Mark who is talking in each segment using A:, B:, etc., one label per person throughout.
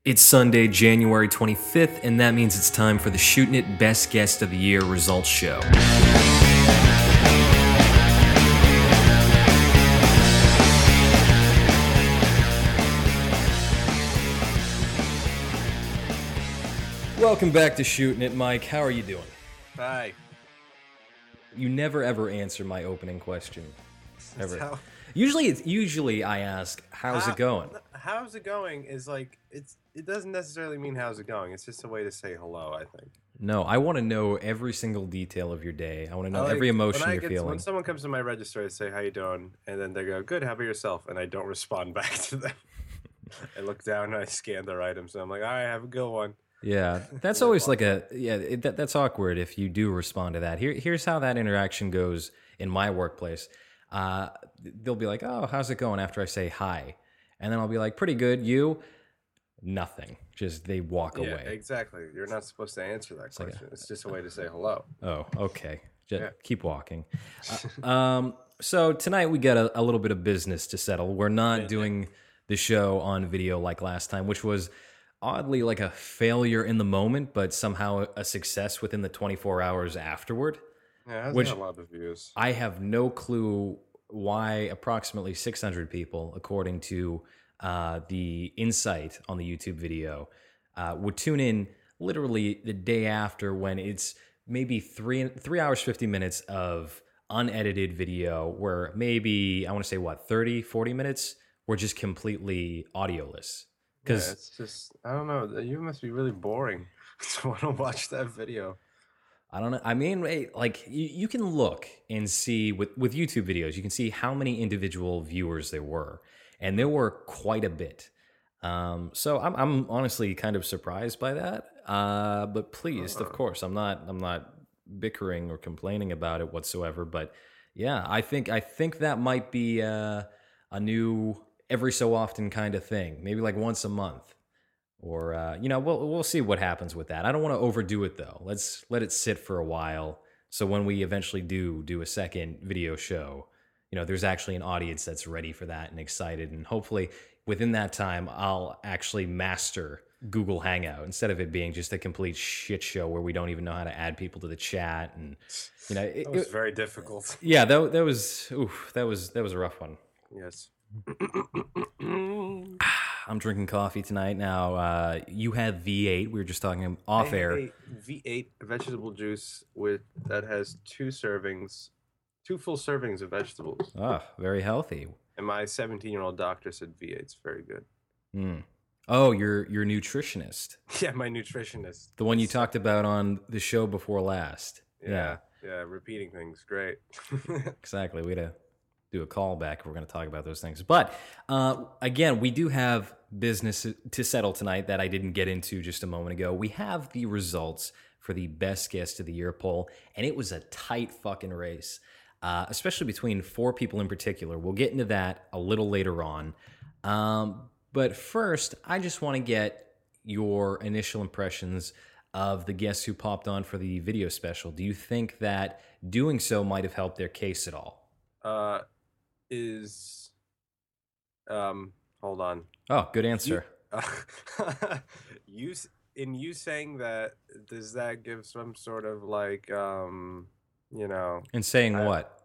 A: It's Sunday, January 25th, and that means it's time for the Shootin' It Best Guest of the Year results show. Welcome back to Shootin' It, Mike. How are you doing?
B: Hi.
A: You never ever answer my opening question. Ever.
B: How,
A: Usually I ask, how's it going?
B: How's it going is like it doesn't necessarily mean how's it going. It's just a way to say hello, I think.
A: No, I want to know every single detail of your day. I want to know every emotion you're feeling.
B: When someone comes to my register, I say, "How you doing?" And then they go, "Good. How about yourself?" And I don't respond back to them. I look down and I scan their items, and I'm like, "All right, have a good one."
A: Yeah, that's always like that's awkward if you do respond to that. Here's how that interaction goes in my workplace. They'll be like, "Oh, how's it going?" After I say hi, and then I'll be like, "Pretty good." You, nothing. Just they walk away.
B: Exactly. You're not supposed to answer that question. It's just a way to say hello.
A: Oh, okay. Just keep walking. So tonight we got a little bit of business to settle. We're not doing the show on video like last time, which was oddly like a failure in the moment, but somehow a success within the 24 hours afterward.
B: Yeah, it has a lot of views.
A: I have no clue why approximately 600 people, according to the insight on the YouTube video, would tune in literally the day after, when it's maybe 3 hours, 50 minutes of unedited video where maybe, I want to say 30, 40 minutes were just completely audioless.
B: Because it's just, I don't know, you must be really boring to want to watch that video.
A: I don't know. I mean, like you can look and see with YouTube videos, you can see how many individual viewers there were, and there were quite a bit. So I'm honestly kind of surprised by that, but pleased, of course. I'm not bickering or complaining about it whatsoever. But yeah, I think that might be a new every so often kind of thing, maybe like once a month. Or we'll see what happens with that. I don't want to overdo it though. Let's let it sit for a while. So when we eventually do a second video show, there's actually an audience that's ready for that and excited. And hopefully within that time, I'll actually master Google Hangout instead of it being just a complete shit show where we don't even know how to add people to the chat. And
B: it was very difficult.
A: Yeah, that was a rough one.
B: Yes.
A: I'm drinking coffee tonight. Now, you had V8. We were just talking off air.
B: V8 vegetable juice that has two full servings of vegetables.
A: Oh, very healthy.
B: And my 17-year-old doctor said V8's very good.
A: Mm. Oh, your nutritionist.
B: Yeah, my nutritionist.
A: The one you talked about on the show before last.
B: Yeah, repeating things. Great.
A: Exactly. We had to do a callback if we're going to talk about those things. But again, we do have business to settle tonight that I didn't get into just a moment ago. We have the results for the Best Guest of the Year poll, and it was a tight fucking race, especially between 4 people in particular. We'll get into that a little later on. But first, I just want to get your initial impressions of the guests who popped on for the video special. Do you think that doing so might have helped their case at all?
B: Hold on.
A: Oh, good answer.
B: You saying that, does that give some sort of like
A: And saying what?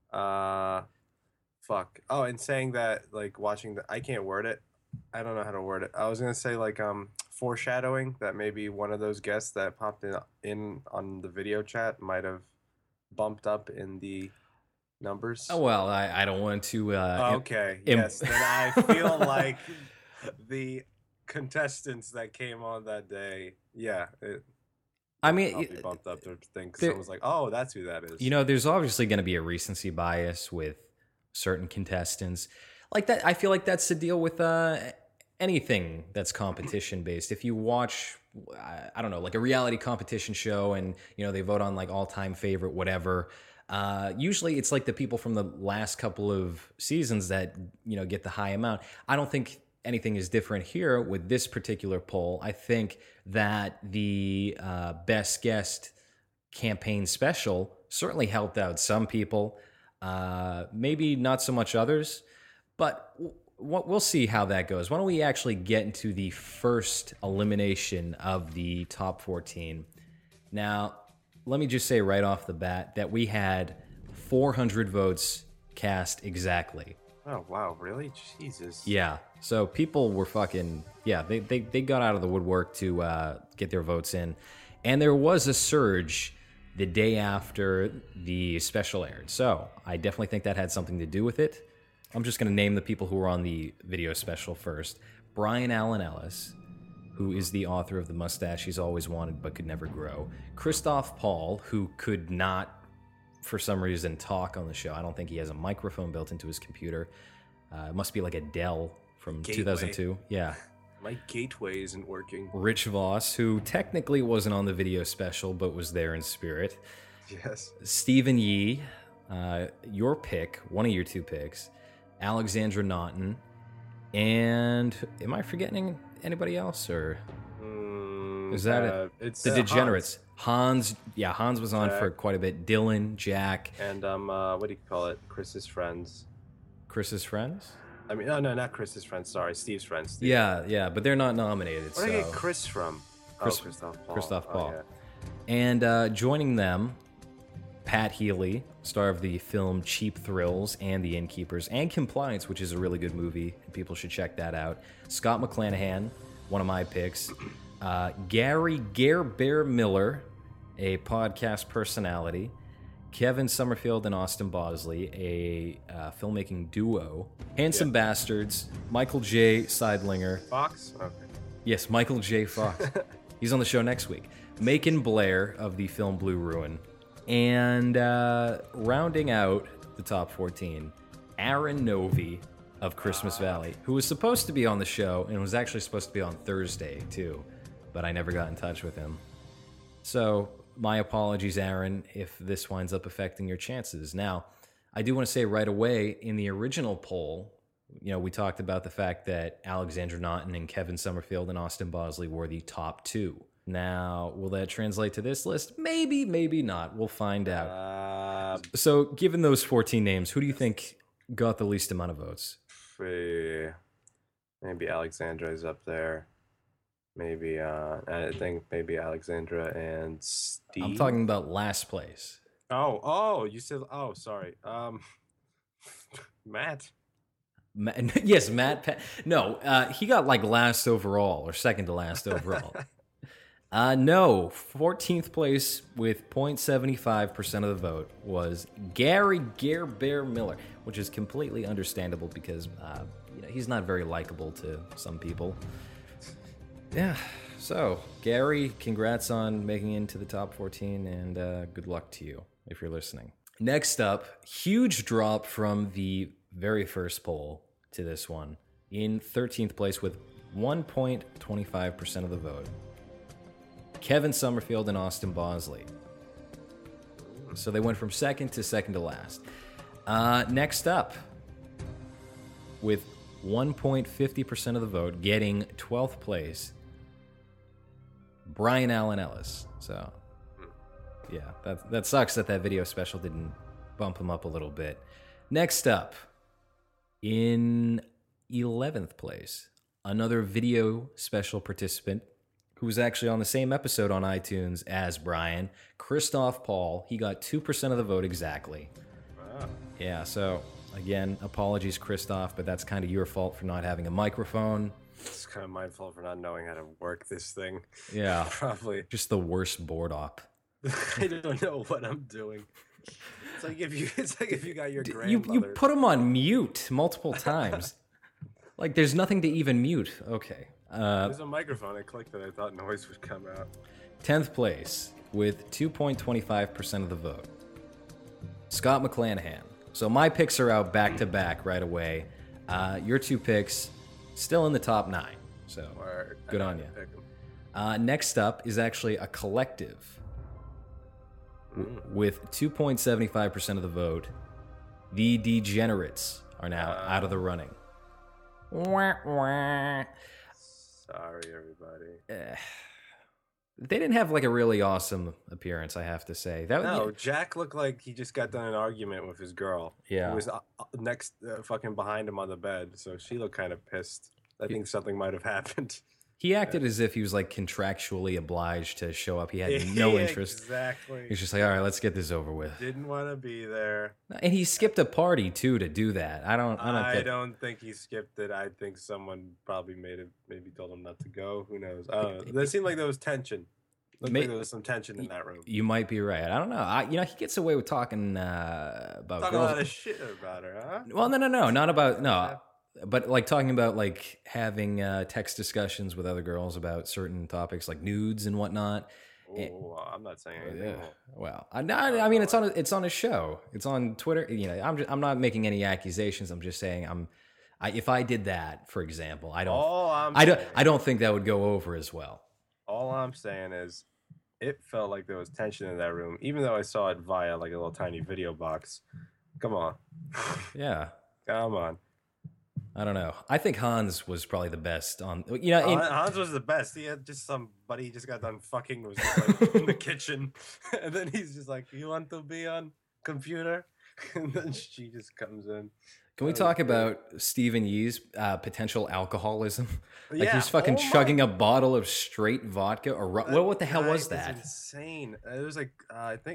B: Fuck. Oh, and saying that, like, watching I can't word it. I don't know how to word it. I was gonna say like foreshadowing that maybe one of those guests that popped in on the video chat might have bumped up in the numbers.
A: Oh, well, I don't want to.
B: Okay. Yes. Then I feel like the contestants that came on that day. Yeah.
A: I mean,
B: I'll be bumped up to think someone's like, "Oh, that's who that is."
A: There's obviously going to be a recency bias with certain contestants. Like that, I feel like that's the deal with anything that's competition based. If you watch, I don't know, like a reality competition show, and they vote on like all-time favorite, whatever. Usually it's like the people from the last couple of seasons that, get the high amount. I don't think anything is different here with this particular poll. I think that the Best Guest campaign special certainly helped out some people, maybe not so much others. But we'll see how that goes. Why don't we actually get into the first elimination of the top 14? Now, let me just say right off the bat that we had 400 votes cast exactly.
B: Oh, wow, really? Jesus.
A: Yeah. So people were fucking, yeah, they got out of the woodwork to get their votes in. And there was a surge the day after the special aired. So I definitely think that had something to do with it. I'm just going to name the people who were on the video special first. Brian Allen Ellis, who is the author of The Mustache He's Always Wanted But Could Never Grow. Christoph Paul, who could not, for some reason, talk on the show. I don't think he has a microphone built into his computer. It must be like a Dell from
B: Gateway.
A: 2002. Yeah.
B: My gateway isn't working.
A: Rich Voss, who technically wasn't on the video special, but was there in spirit.
B: Yes.
A: Stephen Yee, your pick, one of your two picks. Alexandra Naughton. And am I forgetting anybody else? Or is that it?
B: It's
A: The Degenerates. Hans was on for quite a bit. Dylan, Jack.
B: And what do you call it? Chris's friends.
A: Chris's friends?
B: I mean, no, not Chris's friends. Sorry, Steve's friends. Steve.
A: Yeah, but they're not nominated.
B: Where did I get Chris from? Christoph Paul.
A: Christoph Paul.
B: Oh, yeah.
A: And joining them, Pat Healy, star of the film Cheap Thrills and The Innkeepers, and Compliance, which is a really good movie, and people should check that out. Scott McClanahan, one of my picks. Gary Bear Miller, a podcast personality. Kevin Summerfield and Austin Bosley, a filmmaking duo. Handsome Bastards, Michael J. Seidlinger.
B: Fox? Okay.
A: Yes, Michael J. Fox. He's on the show next week. Macon Blair of the film Blue Ruin. And rounding out the top 14, Aaron Novi of Christmas Valley, who was supposed to be on the show and was actually supposed to be on Thursday, too. But I never got in touch with him. So my apologies, Aaron, if this winds up affecting your chances. Now, I do want to say right away, in the original poll, we talked about the fact that Alexandra Naughton and Kevin Summerfield and Austin Bosley were the top two. Now, will that translate to this list? Maybe, maybe not. We'll find out. So, given those 14 names, who do you think got the least amount of votes?
B: Maybe Alexandra is up there. Maybe, I think maybe Alexandra and Steve.
A: I'm talking about last place.
B: Oh, you said, sorry. Matt.
A: Yes, Matt. No, he got like last overall or second to last overall. No, 14th place with 0.75% of the vote was Gary Bear Miller, which is completely understandable because he's not very likable to some people. Yeah, so Gary, congrats on making it into the top 14, and good luck to you if you're listening. Next up, huge drop from the very first poll to this one. In 13th place with 1.25% of the vote, Kevin Summerfield and Austin Bosley. So they went from second to last. Next up, with 1.50% of the vote, getting 12th place, Brian Allen Ellis. So, yeah, that sucks that video special didn't bump him up a little bit. Next up, in 11th place, another video special participant who was actually on the same episode on iTunes as Brian, Christoph Paul. He got 2% of the vote exactly.
B: Wow.
A: Yeah, so again, apologies, Christoph, but that's kind of your fault for not having a microphone.
B: It's kind of my fault for not knowing how to work this thing.
A: Yeah.
B: Probably.
A: Just the worst board op.
B: I don't know what I'm doing. It's like if you got your grandmother.
A: You put him on mute multiple times. Like there's nothing to even mute. Okay.
B: There's a microphone. I clicked it. I thought noise would come out.
A: 10th place with 2.25% of the vote, Scott McClanahan. So my picks are out back to back right away. Your two picks still in the top 9. So good on you. Next up is actually a collective with 2.75% of the vote. The Degenerates are now out of the running.
B: Sorry, everybody.
A: They didn't have like a really awesome appearance, I have to say.
B: No, Jack looked like he just got done an argument with his girl.
A: Yeah.
B: Who was next, fucking behind him on the bed. So she looked kind of pissed. I think something might have happened.
A: He acted as if he was like contractually obliged to show up. He had no interest.
B: Exactly.
A: He's just like, all right, let's get this over with.
B: Didn't want to be there.
A: And he skipped a party too to do that. I
B: don't think he skipped it. I think someone probably maybe told him not to go. Who knows? I don't know. It seemed like there was tension. Like there was some tension in that room.
A: You might be right. I don't know. He gets away with talking about
B: girls. A lot of shit about her, huh?
A: Well, no, not about but like talking about like having text discussions with other girls about certain topics like nudes and whatnot.
B: I'm not saying anything.
A: Yeah. Well, I mean, it's on a show. It's on Twitter. I'm not making any accusations. I'm just saying if I did that, for example, I don't think that would go over as well.
B: All I'm saying is, it felt like there was tension in that room, even though I saw it via like a little tiny video box. Come on.
A: Yeah.
B: Come on.
A: I don't know. I think Hans was probably the best on.
B: Hans was the best. He had just somebody he just got done fucking was just like in the kitchen, and then he's just like, "You want to be on computer?" And then she just comes in.
A: Can we talk about Stephen Yee's potential alcoholism? Like he's fucking chugging a bottle of straight vodka or what the hell was that?
B: Insane. It was like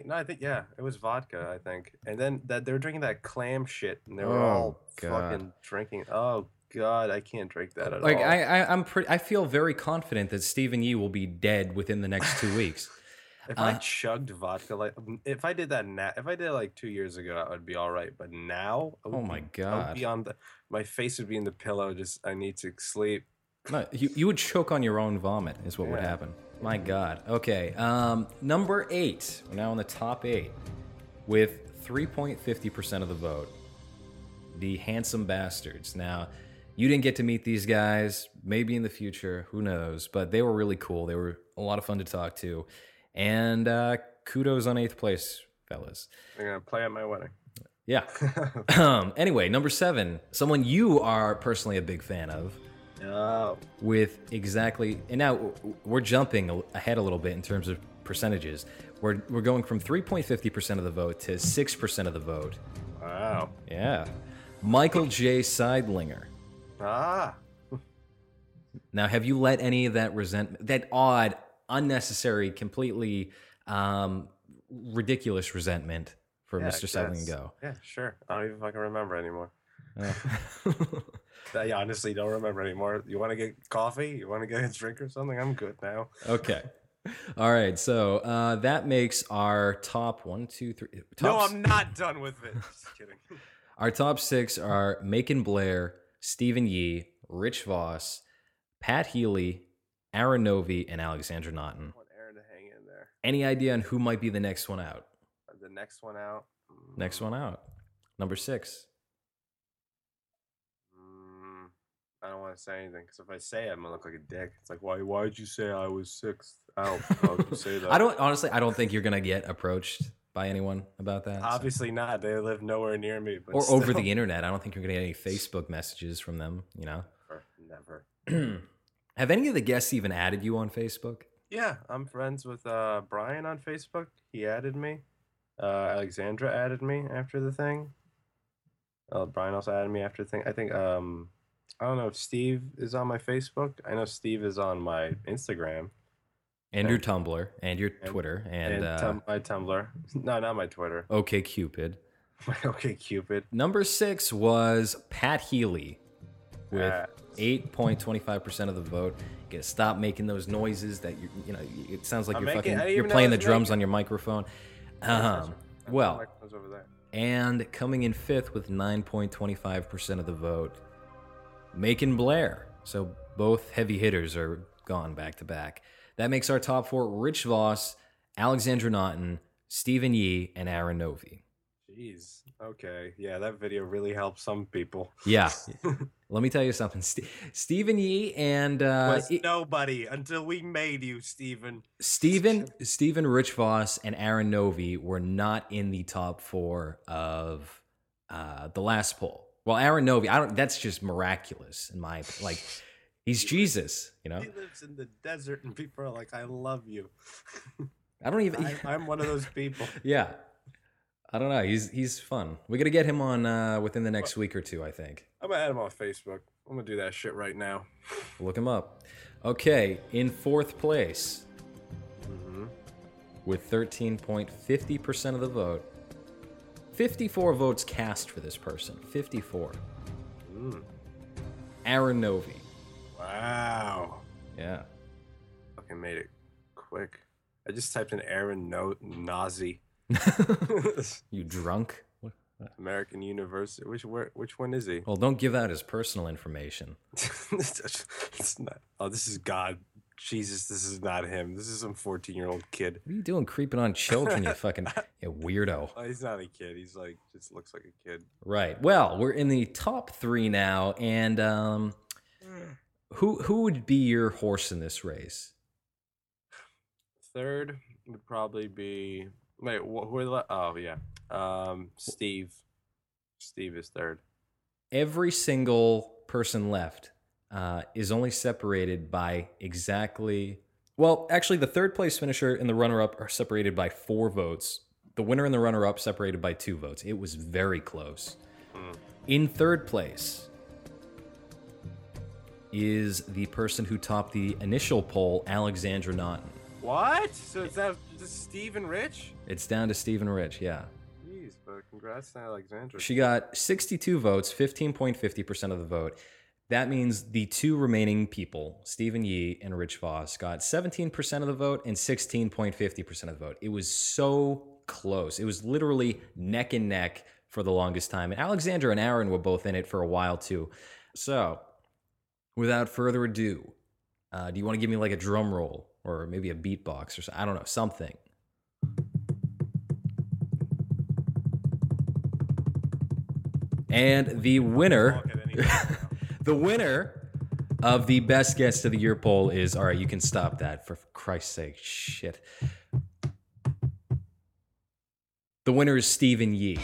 B: it was vodka, I think. And then that they were drinking that clam shit, and they were all fucking drinking. Oh God, I can't drink that at all.
A: Like I feel very confident that Stephen Yee will be dead within the next 2 weeks.
B: If I chugged vodka, if I did that now, if I did it like 2 years ago, I would be all right. But now,
A: my God,
B: I would be my face would be in the pillow. Just I need to sleep.
A: No, you would choke on your own vomit. Is what would happen. My God. Okay. Number 8. We're now in the top 8 with 3.50% of the vote. The Handsome Bastards. Now, you didn't get to meet these guys. Maybe in the future. Who knows? But they were really cool. They were a lot of fun to talk to. And kudos on 8th place, fellas.
B: They're going to play at my wedding.
A: Yeah. Anyway, number 7. Someone you are personally a big fan of.
B: Oh.
A: With exactly... And now we're jumping ahead a little bit in terms of percentages. We're going from 3.50% of the vote to 6% of the vote.
B: Wow.
A: Yeah. Michael J. Seidlinger.
B: Ah.
A: Now, have you let any of that resentment... That odd... unnecessary, completely ridiculous resentment for Mr. Seidlinger go?
B: Yeah, sure. I don't even fucking remember anymore. I honestly don't remember anymore. You want to get coffee? You want to get a drink or something? I'm good now.
A: Okay. All right. So that makes our top 1, 2, 3.
B: No, I'm not done with it. Just kidding.
A: Our top 6 are Macon Blair, Stephen Yee, Rich Voss, Pat Healy, Aaron Novi, and Alexandra Naughton.
B: I want Aaron to hang in there.
A: Any idea on who might be the next one out?
B: The next one out?
A: Next one out. Number 6.
B: I don't want to say anything, because if I say it, I'm going to look like a dick. It's like, why'd you say I was 6th out? Why'd you say that?
A: I don't think you're going to get approached by anyone about that.
B: Obviously not. They live nowhere near me. But
A: or still. Over the internet. I don't think you're going to get any Facebook messages from them,
B: Never.
A: Have any of the guests even added you on Facebook?
B: Yeah, I'm friends with Brian on Facebook. He added me. Alexandra added me after the thing. Brian also added me after the thing. I think, I don't know if Steve is on my Facebook. I know Steve is on my Instagram.
A: And your Tumblr. And your Twitter. And
B: my Tumblr. No, not my Twitter.
A: OkCupid.
B: My OkCupid.
A: Number 6 was Pat Healy with 8.25% of the vote. You gotta stop making those noises that it sounds like you're playing the drums on your microphone. Well, and coming in 5th with 9.25% of the vote, Macon Blair. So both heavy hitters are gone back to back. That makes our top 4 Rich Voss, Alexandra Naughton, Stephen Yee, and Aaron Novi.
B: Jeez. Okay. Yeah, that video really helped some people.
A: Yeah. Let me tell you something. Stephen Yee and...
B: was nobody until we made you, Stephen.
A: Stephen, Rich Voss, and Aaron Novi were not in the top 4 of the last poll. Well, Aaron Novi, that's just miraculous in my... He's
B: He lives,
A: Jesus, you know?
B: he lives in the desert, and people are like, "I love you."
A: I don't even.
B: I'm one of those people.
A: Yeah, I don't know. He's fun. We got to get him on within the next week or two, I think.
B: I'm gonna add him on Facebook. I'm gonna do that shit right now.
A: Look him up. Okay, in fourth place with 13.50% of the vote. 54 votes cast for this person. 54. Aaron Novi.
B: Wow.
A: Yeah.
B: Fucking made it quick. I just typed in Aaron Nazi.
A: You drunk? What?
B: American University. Which one is he?
A: Well, don't give out his personal information.
B: It's not. Oh, this is God. Jesus, this is not him. This is some 14-year-old kid.
A: What are you doing creeping on children, you fucking you weirdo?
B: Oh, he's not a kid. He's like, just looks like a kid.
A: Right. Well, we're in the top 3 now, and who would be your horse in this race?
B: Third would probably be wait. Who are the? Oh yeah. Steve. Steve is third.
A: Every single person left is only separated by exactly. Well, actually, the third place finisher and the runner-up are separated by 4 votes. The winner and the runner-up separated by 2 votes. It was very close. In third place is the person who topped the initial poll, Alexandra Naughton.
B: What? So is that just Steve and Rich?
A: It's down to Steve and Rich, yeah.
B: Jeez, but congrats to Alexandra.
A: She got 62 votes, 15.50% of the vote. That means the 2 remaining people, Stephen Yee and Rich Voss, got 17% of the vote and 16.50% of the vote. It was so close. It was literally neck and neck for the longest time. And Alexandra and Aaron were both in it for a while, too. So, without further ado, do you want to give me like a drum roll or maybe a beatbox or something? I don't know, something. And the winner, the winner of the best guest of the year poll is, all right, you can stop that for Christ's sake. Shit. The winner is Stephen Yee.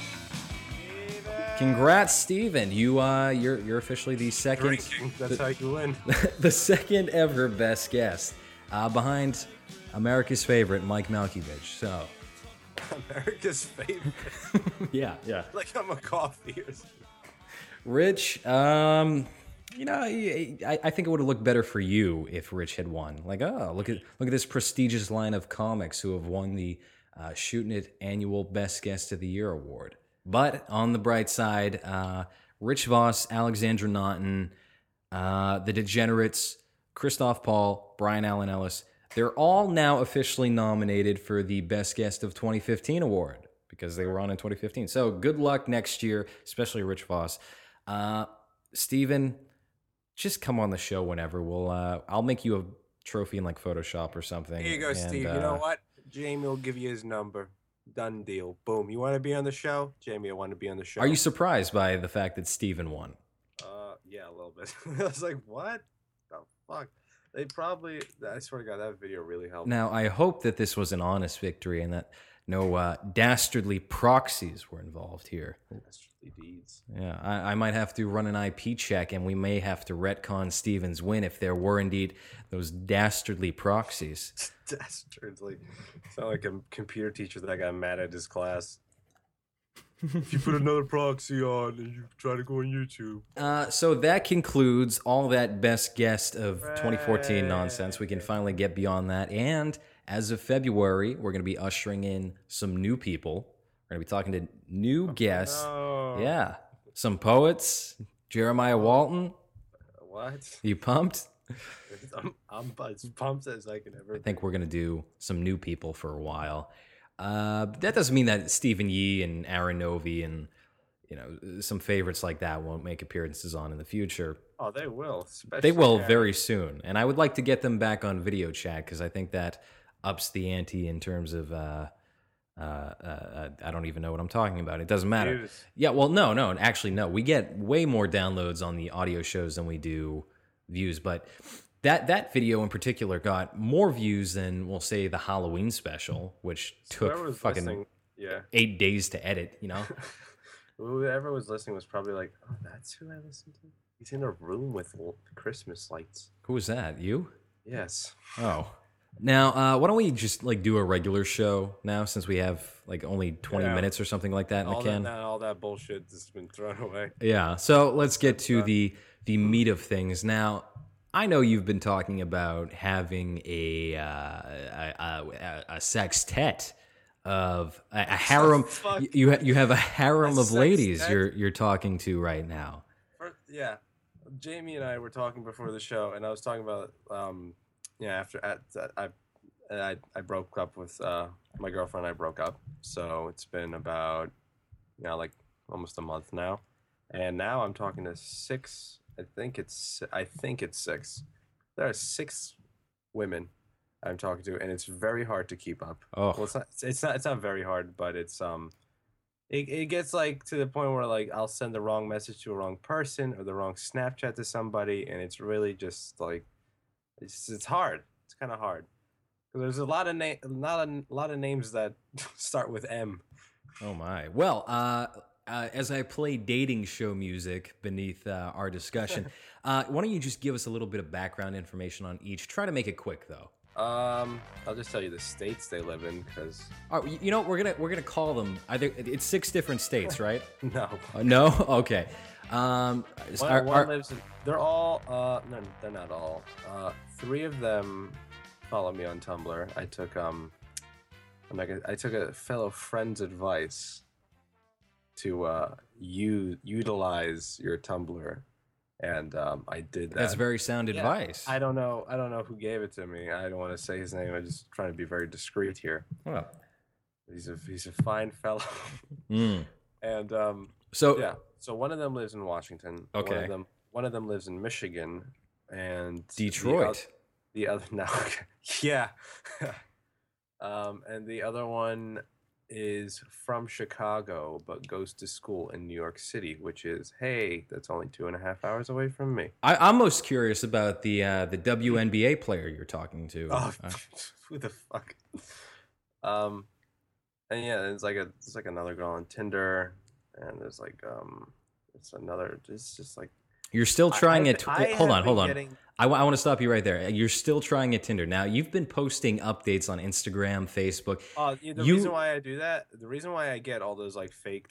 A: Congrats, Stephen. You're officially the second.
B: Drinking. That's how you win.
A: The second ever best guest, behind America's favorite Mike Malkovich. So,
B: America's favorite.
A: yeah.
B: Like I'm a coffee or something.
A: Rich, I think it would have looked better for you if Rich had won. Like, oh, look at this prestigious line of comics who have won the Shooting It Annual Best Guest of the Year award. But on the bright side, Rich Voss, Alexandra Naughton, The Degenerates, Christoph Paul, Brian Allen Ellis, they're all now officially nominated for the Best Guest of 2015 award because they were on in 2015. So good luck next year, especially Rich Voss. Steven, just come on the show whenever. I'll make you a trophy in like Photoshop or something.
B: Here you go, Steve. You know what? Jamie will give you his number. Done deal. Boom. You want to be on the show? Jamie, I want to be on the show.
A: Are you surprised by the fact that Steven won?
B: Yeah, a little bit. I was like, what the fuck? They probably, I swear to God, that video really helped.
A: Now, I hope that this was an honest victory and that no dastardly proxies were involved here.
B: Dastardly deeds.
A: Yeah, I might have to run an IP check and we may have to retcon Steven's win if there were indeed those dastardly proxies.
B: Dastardly. Sound like a computer teacher that got mad at his class. If you put another proxy on and you try to go on YouTube.
A: So that concludes all that best guest of 2014 nonsense. We can finally get beyond that. And as of February, we're going to be ushering in some new people. We're going to be talking to new guests.
B: No.
A: Yeah. Some poets. Jeremiah Walton.
B: What?
A: You pumped?
B: I'm as pumped as I can ever
A: I think we're going to do some new people for a while. That doesn't mean that Stephen Yee and Aaron Novi and some favorites like that won't make appearances on in the future.
B: Oh, they will.
A: They will very soon, and I would like to get them back on video chat because I think that ups the ante in terms of I don't even know what I'm talking about. It doesn't matter.
B: Views.
A: Yeah, well, no, actually, no. We get way more downloads on the audio shows than we do views, but that video in particular got more views than, we'll say, the Halloween special, which took fucking 8 days to edit,
B: Whoever was listening was probably like, oh, that's who I listened to? He's in a room with Christmas lights.
A: Who was that? You?
B: Yes.
A: Oh. Now, why don't we just like do a regular show now since we have like only 20
B: Yeah.
A: minutes or something like that in the can?
B: All that bullshit has been thrown away.
A: Yeah. So let's get to
B: done.
A: the meat of things. Now, I know you've been talking about having a sextet of a harem.
B: Fuck.
A: You have a harem
B: A
A: of ladies
B: sextet?
A: you're talking to right now.
B: Yeah, Jamie and I were talking before the show, and I was talking about yeah, I broke up with my girlfriend. I broke up, so it's been about like almost a month now, and now I'm talking to six. I think it's six. There are six women I'm talking to, and it's very hard to keep up.
A: Oh,
B: Well, it's not very hard, but it gets like to the point where like I'll send the wrong message to a wrong person or the wrong Snapchat to somebody, and it's really just like it's hard. It's kind of hard because there's a lot of names that start with M.
A: oh my. Well, as I play dating show music beneath our discussion, why don't you just give us a little bit of background information on each? Try to make it quick, though.
B: I'll just tell you the states they live in because
A: All right, you know we're gonna call them. Either it's 6 different states, right?
B: no.
A: No, okay.
B: One lives in. They're all. No, they're not all. Three of them follow me on Tumblr. I took a fellow friend's advice to utilize your Tumblr, and I did that.
A: That's very sound
B: Yeah.
A: advice.
B: I don't know who gave it to me. I don't want to say his name. I'm just trying to be very discreet here.
A: Well,
B: He's a fine fellow,
A: mm.
B: and
A: So
B: yeah. So one of them lives in Washington.
A: Okay.
B: One of them lives in Michigan, and
A: Detroit.
B: The other no, yeah. And the other one is from Chicago but goes to school in New York City, which is that's only 2.5 hours away from me.
A: I'm most curious about the WNBA player you're talking to.
B: Oh, who the fuck? And yeah, there's like another girl on Tinder, and there's like it's just like
A: You're still trying it. Hold on.
B: Getting...
A: I want to stop you right there. You're still trying at Tinder. Now, you've been posting updates on Instagram, Facebook.
B: The reason why I do that, the reason why I get all those like fake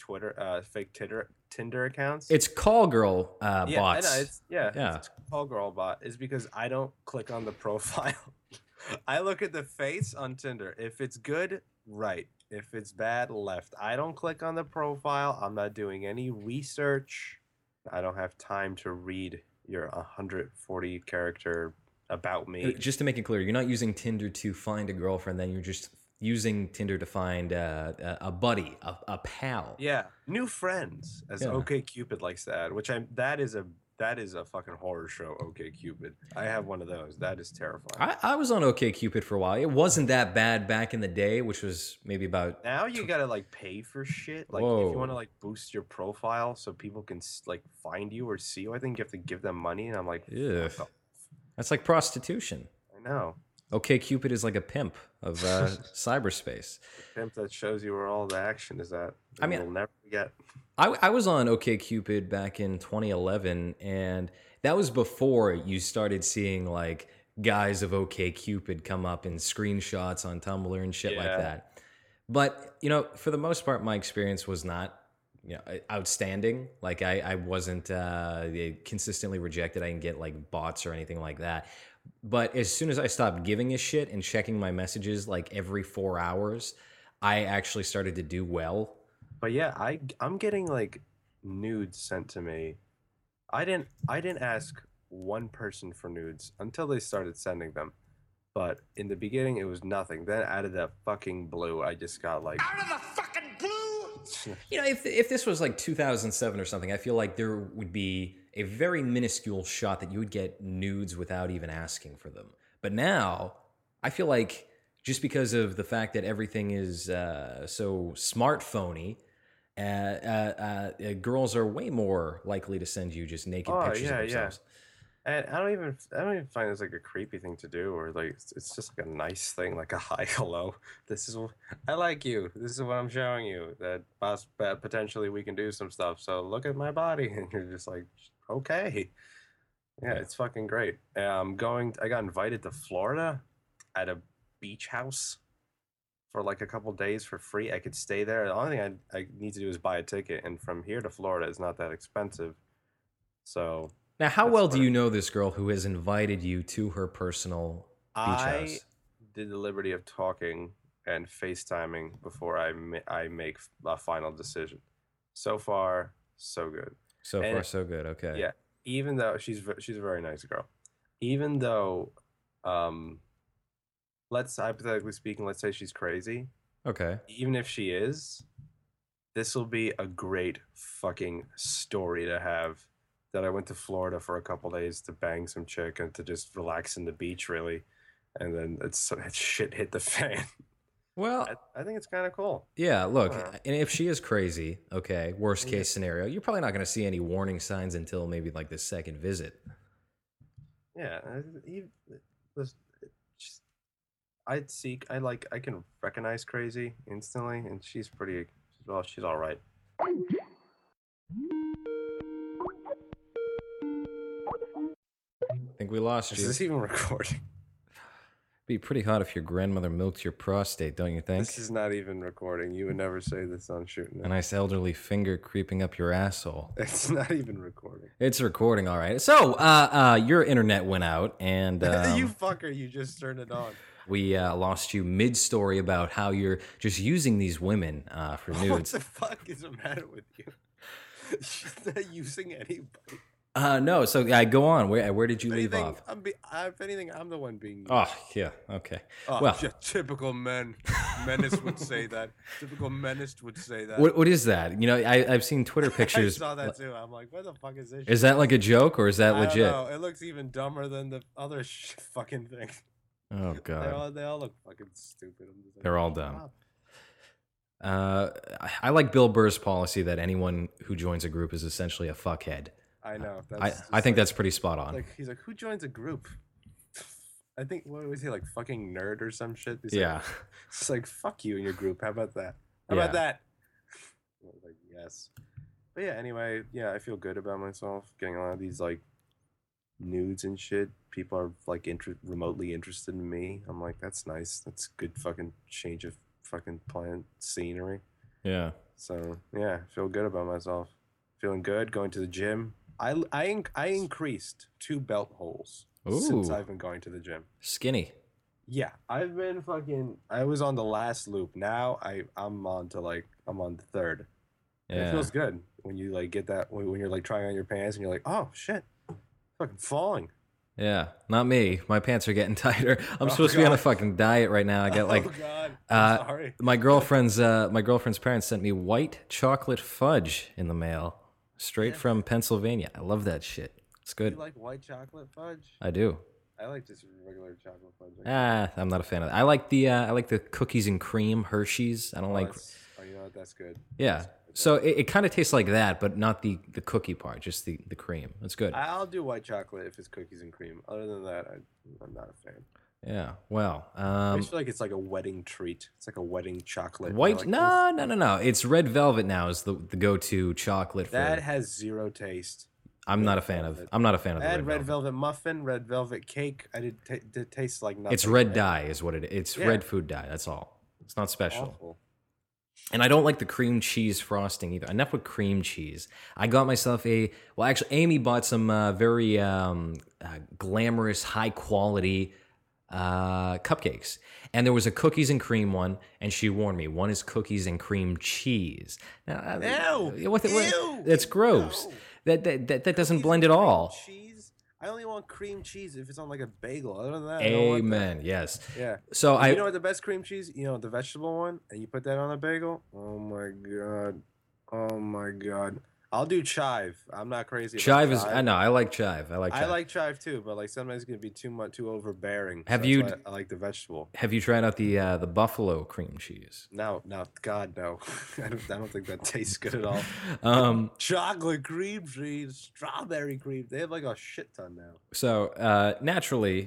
B: Tinder accounts.
A: It's call girl
B: yeah,
A: bots.
B: I know, it's call girl bot is because I don't click on the profile. I look at the face on Tinder. If it's good, right. If it's bad, left. I don't click on the profile. I'm not doing any research. I don't have time to read your 140 character about me.
A: Just to make it clear, you're not using Tinder to find a girlfriend. Then you're just using Tinder to find a buddy, a pal.
B: Yeah, new friends, as OkCupid likes to add. That is a fucking horror show. OkCupid. I have one of those. That is terrifying.
A: I was on OkCupid for a while. It wasn't that bad back in the day, which was maybe about.
B: Now you gotta like pay for shit. Like
A: Whoa.
B: if you want to like boost your profile so people can like find you or see you, I think you have to give them money. And I'm like, fuck off.
A: That's like prostitution.
B: I know.
A: OkCupid is like a pimp of cyberspace.
B: The pimp that shows you where all the action is at.
A: I mean,
B: you'll never forget.
A: I was on OkCupid back in 2011, and that was before you started seeing like guys of OkCupid come up in screenshots on Tumblr and shit like that. But for the most part, my experience was not outstanding. Like I wasn't consistently rejected. I didn't get like bots or anything like that. But as soon as I stopped giving a shit and checking my messages like every 4 hours, I actually started to do well.
B: But yeah, I'm getting like nudes sent to me. I didn't ask one person for nudes until they started sending them. But in the beginning, it was nothing. Then out of the fucking blue, I just got like
C: out of the fucking blue.
A: If this was like 2007 or something, I feel like there would be a very minuscule shot that you would get nudes without even asking for them. But now, I feel like just because of the fact that everything is so smartphony, girls are way more likely to send you just naked pictures of themselves.
B: And I don't even find this like a creepy thing to do, or like it's just like a nice thing, like a hi, hello. I like you. This is what I'm showing you. That potentially we can do some stuff. So look at my body, and you're just like, okay. Yeah, it's fucking great. I got invited to Florida at a beach house for like a couple days for free. I could stay there. The only thing I need to do is buy a ticket, and from here to Florida is not that expensive. So
A: Now, how
B: that's
A: well do
B: what
A: you know this girl who has invited you to her personal beach
B: I
A: house?
B: did the liberty of talking and FaceTiming before I make a final decision. So far, so good.
A: So
B: And
A: far, so good. Okay.
B: yeah, even though she's a very nice girl, even though, um, let's hypothetically speaking, let's say she's crazy.
A: Okay.
B: Even if she is, this will be a great fucking story to have. That I went to Florida for a couple days to bang some chick and to just relax in the beach, really, and then shit hit the fan.
A: Well,
B: I think it's kind of cool.
A: yeah, look,
B: Uh,
A: and if she is crazy, okay, worst
B: Yeah.
A: case scenario, you're probably not going to see any warning signs until maybe like the second visit.
B: Yeah, this- just- I can recognize crazy instantly, and she's pretty. Well, she's all right.
A: I think we lost
B: Is
A: you.
B: this even recording?
A: Be pretty hot if your grandmother milked your prostate, don't you think?
B: This is not even recording. You would never say this on shooting.
A: A nice elderly finger creeping up your asshole.
B: It's not even recording.
A: It's recording, all right. So, your internet went out, and
B: You fucker! You just turned it on.
A: we lost you mid-story about how you're just using these women for
B: What
A: nudes.
B: the fuck is the matter with you? She's not using anybody.
A: No, so go on. Where did you leave off?
B: If anything, I'm the one being.
A: Oh, yeah, okay.
B: Oh,
A: well,
B: yeah, typical men. Menace would say that. Typical menace would say that.
A: what is that? You know, I've seen Twitter
B: I
A: pictures.
B: saw that too. I'm like, what the fuck is this?
A: Is that like a joke or is that
B: I don't
A: legit?
B: know. It looks even dumber than the other fucking thing.
A: Oh god,
B: They all look fucking stupid. I'm just like,
A: they're all
B: shut
A: dumb.
B: up.
A: I like Bill Burr's policy that anyone who joins a group is essentially a fuckhead.
B: I know.
A: I think that's pretty spot on.
B: like he's like, who joins a group? I think what was he like, fucking nerd or some shit? He's like,
A: Yeah,
B: it's like fuck you and your group. How about that? How
A: Yeah.
B: about that? I was like, yes. But yeah, anyway, yeah, I feel good about myself getting a lot of these like nudes and shit. People are like remotely interested in me. I'm like, that's nice. That's good fucking change of fucking plant scenery.
A: yeah.
B: So yeah, feel good about myself. Feeling good. Going to the gym. I increased 2 belt holes since
A: Ooh.
B: I've been going to the gym.
A: Skinny.
B: Yeah, I've been fucking. I was on the last loop. Now I'm on to like I'm on the third. And it
A: Yeah.
B: feels good when you like get that when you're like trying on your pants and you're like, oh shit, fucking falling.
A: Yeah, not me. My pants are getting tighter. I'm
B: Oh,
A: supposed to be on a
B: God.
A: fucking diet right now. I got like
B: oh god,
A: uh,
B: I'm sorry.
A: my girlfriend's parents sent me white chocolate fudge in the mail, straight
B: Yeah.
A: from Pennsylvania. I love that shit. It's good.
B: You like white chocolate fudge?
A: I do.
B: I like just regular chocolate fudge.
A: I'm not a fan of that. I like the cookies and cream Hershey's. I don't like.
B: You know what? That's good.
A: Yeah. So it kind of tastes like that, but not the cookie part, just the cream. That's good.
B: I'll do white chocolate if it's cookies and cream. Other than that, I'm not a fan.
A: Yeah. Well,
B: I just feel like it's like a wedding treat. It's like a wedding chocolate.
A: white.
B: Like,
A: No. It's red velvet now is the go-to chocolate for.
B: that has zero taste.
A: I'm not a
B: red
A: fan of.
B: velvet.
A: I'm not a fan of
B: I
A: the
B: had
A: red velvet.
B: muffin, red velvet cake. I did taste like nothing.
A: It's red
B: man.
A: dye, is what it is. It's
B: Yeah.
A: red food dye. That's all. It's not special.
B: Awful.
A: And I don't like the cream cheese frosting either. Enough with cream cheese. I got myself actually, Amy bought some very glamorous, high quality cupcakes. And there was a cookies and cream one, and she warned me, one is cookies and cream cheese. Now,
B: Ew!
A: That's gross.
B: No.
A: That doesn't
B: Cookies
A: blend
B: and
A: at
B: cream
A: all.
B: Cheese? I only want cream cheese if it's on like a bagel. Other than that, I don't want that.
A: Amen. Yes.
B: Yeah.
A: So
B: You know what the best cream cheese? You know the vegetable one, and you put that on a bagel. Oh my god. Oh my god. I'll do chive. I'm not crazy. About
A: chive is. I know. I like chive. I like chive.
B: I like chive too, but like sometimes it's gonna be too overbearing.
A: Have
B: so
A: you-
B: that's why I like the vegetable.
A: Have you tried out the buffalo cream cheese?
B: No, God no. I don't think that tastes good at all. Chocolate cream cheese, strawberry cream. They have like a shit ton now.
A: So naturally,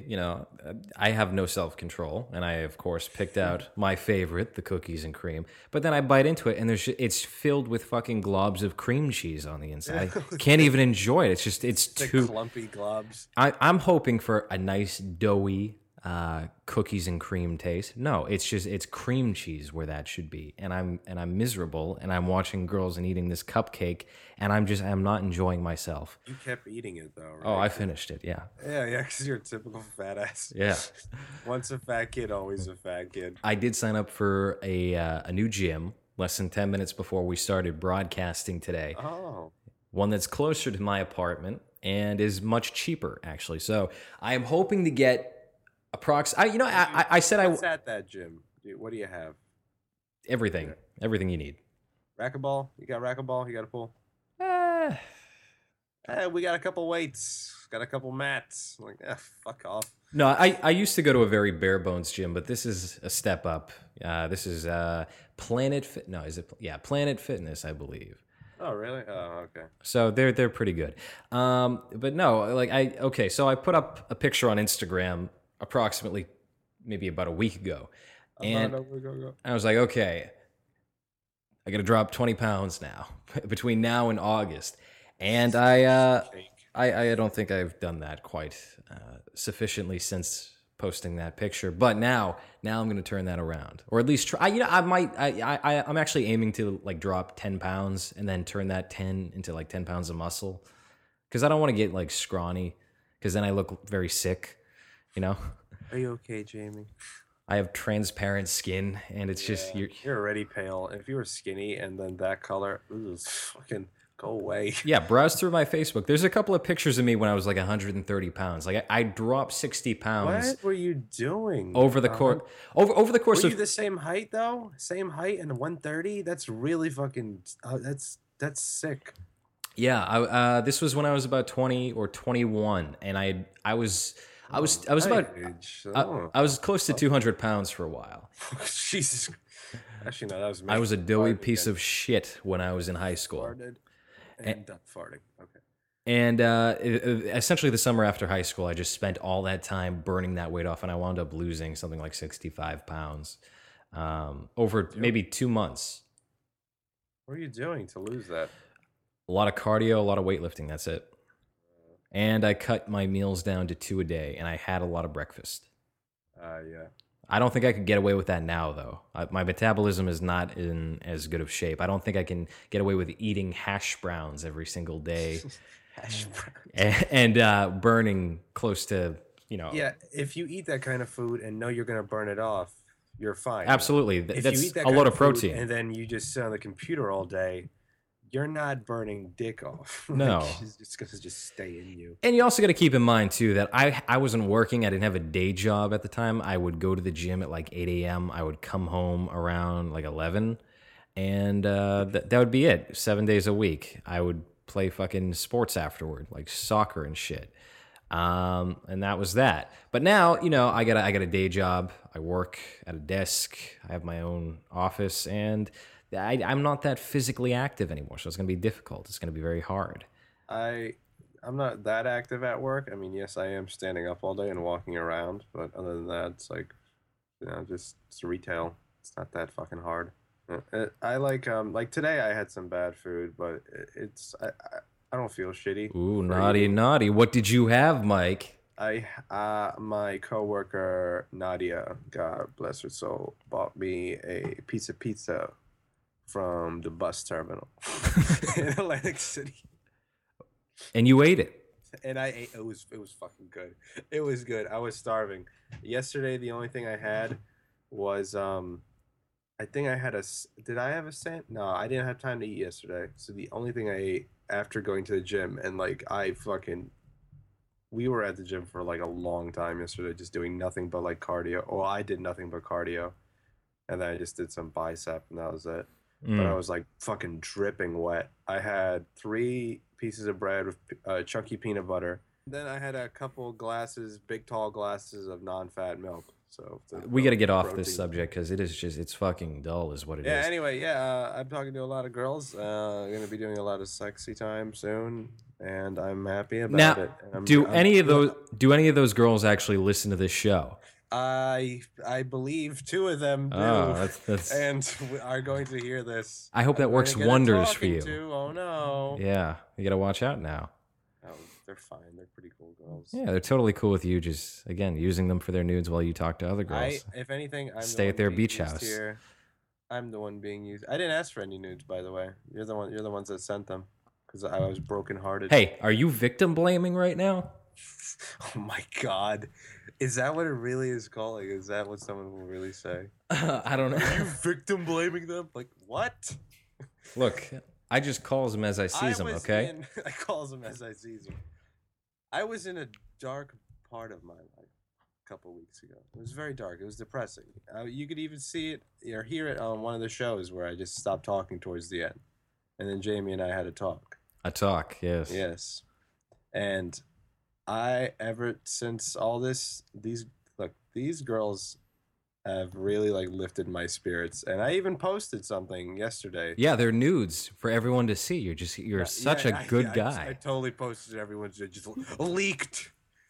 A: I have no self-control, and I of course picked out my favorite, the cookies and cream. But then I bite into it, and it's filled with fucking globs of cream cheese cheese on the inside. I can't even enjoy it. It's just it's
B: The
A: too.
B: clumpy globs.
A: I'm hoping for a nice doughy cookies and cream taste. No, it's cream cheese where that should be, and I'm miserable, and I'm watching girls and eating this cupcake, and I'm not enjoying myself.
B: You kept eating it though, right?
A: Oh, I finished it. Yeah,
B: Yeah, because you're a typical fat ass.
A: yeah.
B: Once a fat kid, always a fat kid.
A: I did sign up for a new gym less than 10 minutes before we started broadcasting today.
B: Oh,
A: One that's closer to my apartment and is much cheaper, actually. So I am hoping to get I said
B: what's at that gym? Dude, what do you have?
A: everything you need.
B: Racquetball? You got racquetball? You got a pool?
A: Eh,
B: We got a couple weights. Got a couple mats. I'm like, fuck off.
A: no, I used to go to a very bare bones gym, but this is a step up. This is Planet Fit. No, is it? Yeah, Planet Fitness, I believe.
B: Oh, really? Oh, okay.
A: So they're pretty good. But no, so I put up a picture on Instagram approximately maybe about a week ago. And I was like, okay, I got to drop 20 pounds now between now and August. And I don't think I've done that quite sufficiently since posting that picture. But now I'm going to turn that around, or at least try. I'm actually aiming to like drop 10 pounds and then turn that 10 into like 10 pounds of muscle, because I don't want to get like scrawny, because then I look very sick.
B: Are you okay, Jamie?
A: I have transparent skin, and it's just
B: you're already pale. If you were skinny and then that color, fucking go away.
A: Yeah, browse through my Facebook. There's a couple of pictures of me when I was like 130 pounds. Like I dropped 60 pounds.
B: What were you doing
A: over the course? Over the course
B: were
A: of
B: you the same height though? Same height and 130? That's really fucking. That's sick.
A: Yeah, this was when I was about 20 or 21, and I was about I was close to 200 pounds for a while.
B: Jesus. Actually, no, that was me.
A: I was a doughy piece of shit when I was in high school.
B: Farted and farting. Okay.
A: And essentially, the summer after high school, I just spent all that time burning that weight off, and I wound up losing something like 65 pounds over maybe 2 months.
B: What are you doing to lose that?
A: A lot of cardio, a lot of weightlifting. That's it. And I cut my meals down to 2 a day, and I had a lot of breakfast.
B: Yeah.
A: I don't think I could get away with that now, though. My metabolism is not in as good of shape. I don't think I can get away with eating hash browns every single day.
B: Hash browns.
A: And burning close to,
B: Yeah, if you eat that kind of food and know you're going to burn it off, you're fine.
A: Absolutely.
B: If
A: That's
B: you eat that
A: a lot
B: kind
A: of protein.
B: Food and then you just sit on the computer all day, you're not burning dick off.
A: No.
B: It's going to just stay in you.
A: And you also got to keep in mind, too, that I wasn't working. I didn't have a day job at the time. I would go to the gym at like 8 a.m. I would come home around like 11. And that would be it. 7 days a week. I would play fucking sports afterward, like soccer and shit. And that was that. But now, I got a day job. I work at a desk. I have my own office, and I'm not that physically active anymore. So it's going to be difficult. It's going to be very hard.
B: I'm not that active at work. I mean, yes, I am standing up all day and walking around, but other than that, it's like, just it's retail. It's not that fucking hard. I like today I had some bad food, but I don't feel shitty.
A: Ooh, naughty. What did you have, Mike?
B: My coworker Nadia, God bless her soul, bought me a pizza from the bus terminal in Atlantic City.
A: And you ate it.
B: And I ate. It was fucking good. It was good. I was starving. Yesterday, the only thing I had was I think I had did I have a cent? No, I didn't have time to eat yesterday. So the only thing I ate after going to the gym, and like we were at the gym for like a long time yesterday, just doing nothing but like cardio. Well, I did nothing but cardio, and then I just did some bicep, and that was it. But I was like fucking dripping wet. I had 3 pieces of bread with chunky peanut butter. Then I had a couple glasses, big tall glasses of non-fat milk. So
A: we got to get off this subject because it's fucking dull, is what it is.
B: Yeah. Anyway, I'm talking to a lot of girls. I'm gonna be doing a lot of sexy time soon, and I'm happy about it.
A: Do any of those girls actually listen to this show?
B: I believe two of them do,
A: Oh, that's.
B: and are going to hear this.
A: I hope that
B: I'm going
A: works
B: to get a
A: wonders for
B: talking
A: you.
B: to. Oh no.
A: Yeah, you gotta watch out now.
B: Oh, they're fine. They're pretty cool girls.
A: Yeah, they're totally cool with you. Just again using them for their nudes while you talk to other girls.
B: If anything, I'm
A: Stay
B: the
A: at
B: one
A: their
B: being
A: beach
B: used
A: house.
B: here. I'm the one being used. I didn't ask for any nudes, by the way. You're the one. You're the ones that sent them, because I was brokenhearted.
A: Hey, are you victim blaming right now?
B: Oh my God, is that what it really is called? Like, is that what someone will really say?
A: I don't
B: Are you
A: know.
B: victim blaming them? Like what?
A: Look, I just calls them as I sees them. Okay.
B: I calls them as I sees them. I was in a dark part of my life a couple weeks ago. It was very dark. It was depressing. You could even see it or hear it on one of the shows where I just stopped talking towards the end, and then Jamie and I had a talk.
A: A talk, yes.
B: Yes, and ever since all this, these girls have really like lifted my spirits, and I even posted something yesterday.
A: Yeah, they're nudes for everyone to see. You're such a good guy.
B: I totally posted it. Everyone's just leaked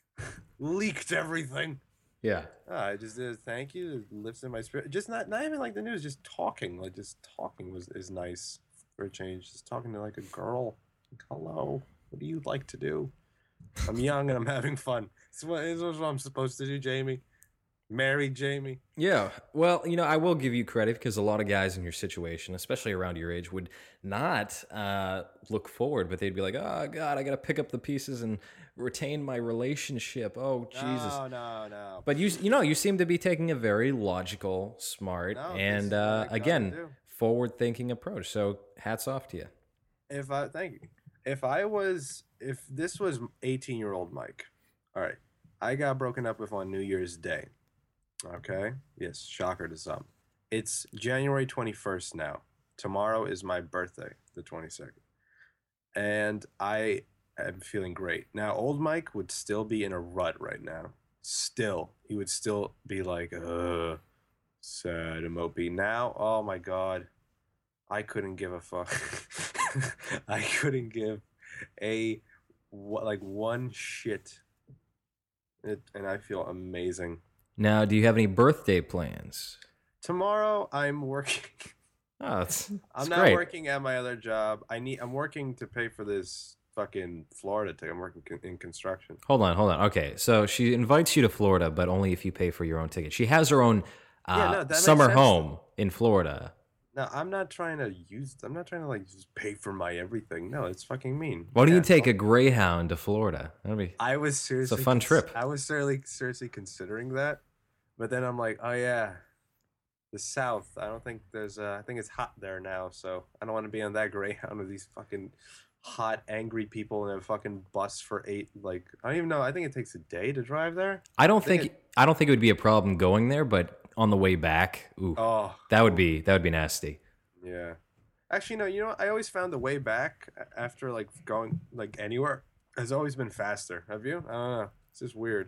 B: everything.
A: Yeah.
B: I just did. Thank you. It lifted my spirit. Just not even like the news. Just talking. Like just talking is nice for a change. Just talking to like a girl. Like, hello. What do you like to do? I'm young and I'm having fun. This is what I'm supposed to do, Jamie. Marry Jamie.
A: Yeah. Well, I will give you credit because a lot of guys in your situation, especially around your age, would not look forward, but they'd be like, oh, God, I got to pick up the pieces and retain my relationship. Oh, Jesus.
B: No.
A: But you seem to be taking a very logical, smart, and again, forward-thinking approach. So hats off to you.
B: Thank you. If this was 18-year-old Mike, all right, I got broken up with on New Year's Day. Okay. Yes. Shocker to some. It's January 21st now. Tomorrow is my birthday, the 22nd. And I am feeling great. Now, old Mike would still be in a rut right now. He would still be like, sad and mopey. Now, oh my God, I couldn't give a fuck. I couldn't give one shit. And I feel amazing.
A: Now, do you have any birthday plans?
B: Tomorrow, I'm working.
A: Oh, that's
B: I'm not
A: great.
B: working at my other job. I'm working to pay for this fucking Florida ticket. I'm working in construction.
A: Hold on. Okay, so she invites you to Florida, but only if you pay for your own ticket. She has her own summer home in Florida.
B: No, I'm not trying to like just pay for my everything. No, it's fucking mean.
A: Why don't you take a Greyhound to Florida?
B: I was seriously.
A: It's a fun trip.
B: I was seriously considering that, but then I'm like, oh yeah, the South. I don't think there's. I think it's hot there now, so I don't want to be on that Greyhound with these fucking hot, angry people in a fucking bus for 8. Like I don't even know. I think it takes a day to drive there.
A: I don't think it would be a problem going there, but on the way back, that would be nasty.
B: Yeah, actually, no. You know, I always found the way back after like going like anywhere has always been faster. Have you? I don't know. It's just weird.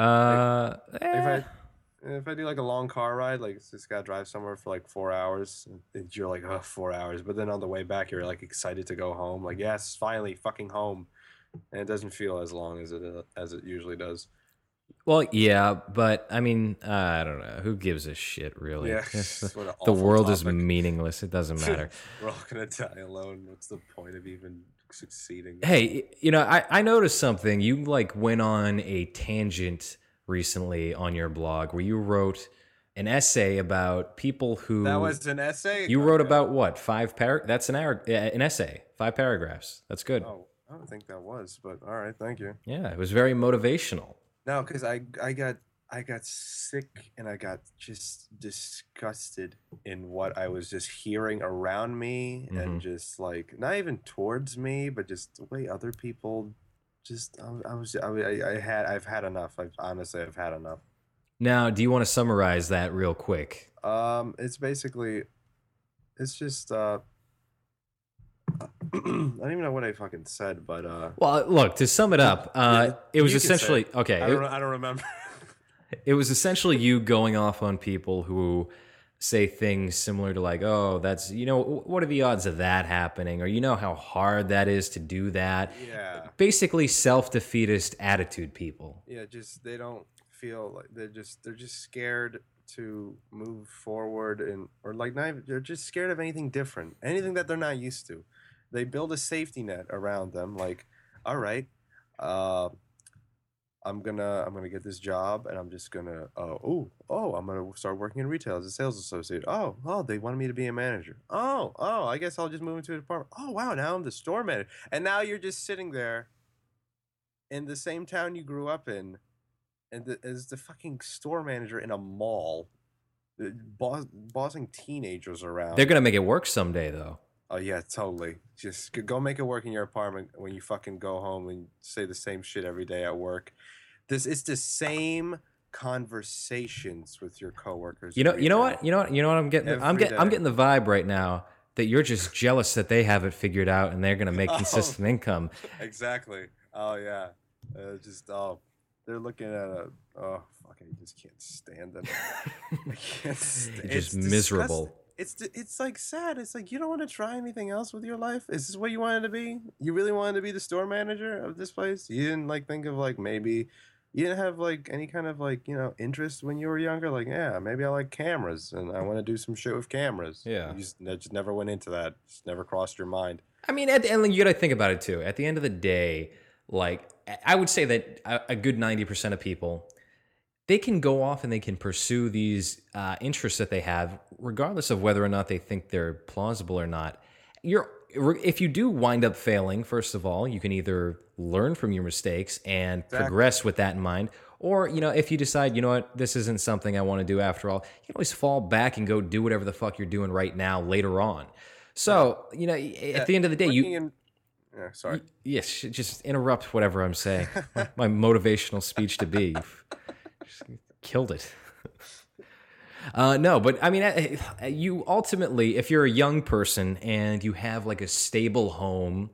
B: If I do like a long car ride, like just gotta drive somewhere for like 4 hours, and you're like, 4 hours. But then on the way back, you're like excited to go home. Like, yes, finally, fucking home. And it doesn't feel as long as it usually does.
A: Well, yeah, but I mean, I don't know. Who gives a shit, really?
B: Yeah,
A: the world is meaningless. It doesn't matter.
B: We're all gonna die alone. What's the point of even succeeding?
A: Hey, I noticed something. You like went on a tangent recently on your blog where you wrote an essay about people who.
B: That was an essay.
A: You wrote about what? 5 paragraphs. That's an essay. 5 paragraphs. That's good.
B: Oh, I don't think that was, but all right, thank you.
A: Yeah, it was very motivational.
B: No, because I got sick and I got just disgusted in what I was just hearing around me, and just like not even towards me, but just the way other people just I've had enough. I've had enough.
A: Now, do you want to summarize that real quick?
B: It's just I don't even know what I fucking said, but
A: well, look, to sum it up, it was essentially okay.
B: I don't remember.
A: It was essentially you going off on people who say things similar to like, oh, that's, what are the odds of that happening? Or how hard that is to do that.
B: Yeah.
A: Basically self-defeatist attitude people.
B: Yeah, just they don't feel like they're just scared to move forward, and or like not even, they're just scared of anything different, anything that they're not used to. They build a safety net around them, like, all right, uh, I'm gonna get this job, and I'm just gonna I'm gonna start working in retail as a sales associate. They wanted me to be a manager. I guess I'll just move into a department. Oh wow, now I'm the store manager, and now you're just sitting there in the same town you grew up in, and as the fucking store manager in a mall, bossing teenagers around.
A: They're gonna make it work someday, though.
B: Oh yeah, totally. Just go make it work in your apartment when you fucking go home and say the same shit every day at work. It's the same conversations with your coworkers.
A: You know what I'm getting. I'm getting the vibe right now that you're just jealous that they have it figured out and they're gonna make consistent income.
B: Exactly. Oh yeah. They're looking at I just can't stand them. I can't stand.
A: You're just miserable.
B: It's like sad. It's like you don't want to try anything else with your life. Is this what you wanted to be? You really wanted to be the store manager of this place? You didn't like think of like maybe you didn't have like any kind of like interest when you were younger. Like maybe I like cameras and I want to do some shit with cameras.
A: Yeah,
B: that just never went into that. Just never crossed your mind.
A: I mean, at the end, you got to think about it too. At the end of the day, like I would say that a good 90% of people, they can go off and they can pursue these interests that they have, regardless of whether or not they think they're plausible or not. If you do wind up failing, first of all, you can either learn from your mistakes and progress with that in mind, or if you decide, this isn't something I want to do after all, you can always fall back and go do whatever the fuck you're doing right now later on. So at the end of the day,
B: sorry.
A: Yes, just interrupt whatever I'm saying. My motivational speech to be. Just killed it. No, but I mean, you ultimately, if you're a young person and you have like a stable home,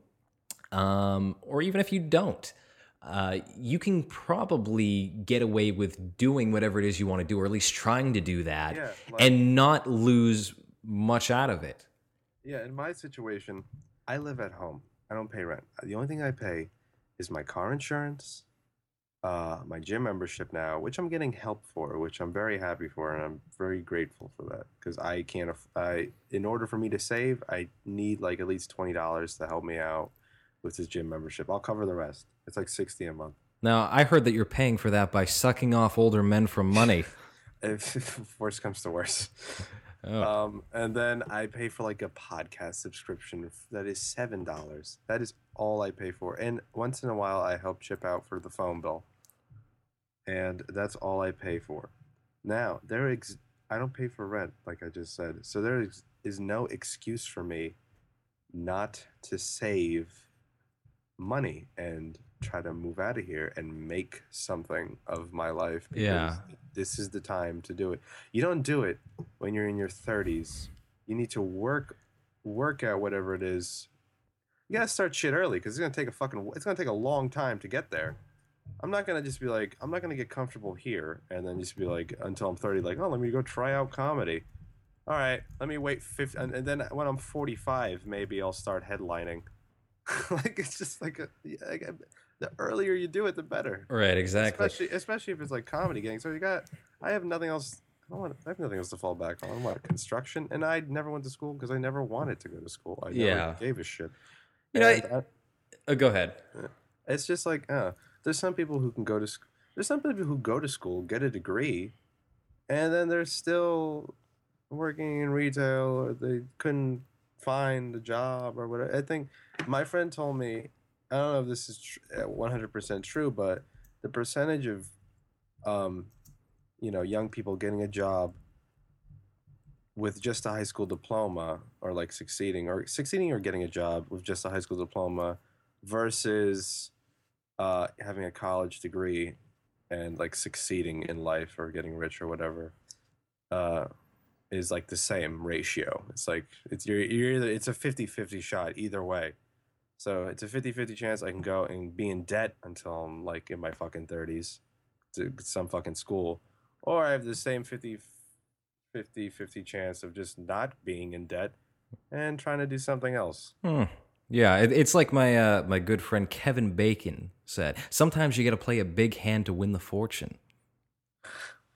A: or even if you don't, you can probably get away with doing whatever it is you want to do, or at least trying to do that, and not lose much out of it.
B: Yeah, in my situation, I live at home. I don't pay rent. The only thing I pay is my car insurance, my gym membership now, which I'm getting help for, which I'm very happy for, and I'm very grateful for that because I can't. In order for me to save, I need like at least $20 to help me out with this gym membership. I'll cover the rest. It's like $60 a month.
A: Now I heard that you're paying for that by sucking off older men for money.
B: If worse comes to worse.
A: Oh.
B: And then I pay for like a podcast subscription that is $7. That is all I pay for. And once in a while, I help chip out for the phone bill. And that's all I pay for. Now, I don't pay for rent, like I just said. So there is no excuse for me not to save money and try to move out of here and make something of my life.
A: Yeah.
B: This is the time to do it. You don't do it when you're in your 30s. You need to work at whatever it is. You gotta start shit early because it's gonna take a long time to get there. I'm not gonna just be like, I'm not gonna get comfortable here and then just be like until I'm 30, like, let me go try out comedy. All right, let me wait 50, and then when I'm 45, maybe I'll start headlining. Like it's just like the earlier you do it, the better.
A: Right, exactly.
B: Especially if it's like comedy gang. So I have nothing else. I have nothing else to fall back on. What, construction? And I never went to school because I never wanted to go to school. I never gave a shit.
A: Go ahead.
B: It's just like, there's some people who can go to school. There's some people who go to school, get a degree, and then they're still working in retail, or they couldn't find a job or whatever. I think my friend told me, I don't know if this is 100% true, but the percentage of, young people getting a job with just a high school diploma, or like succeeding or getting a job with just a high school diploma versus having a college degree and like succeeding in life or getting rich or whatever, is like the same ratio. It's like you're either, it's a 50-50 shot either way. So it's a 50-50 chance I can go and be in debt until I'm like in my fucking 30s to some fucking school, or I have the same 50-50 chance of just not being in debt and trying to do something else.
A: Yeah, it's like my good friend Kevin Bacon said. Sometimes you got to play a big hand to win the fortune.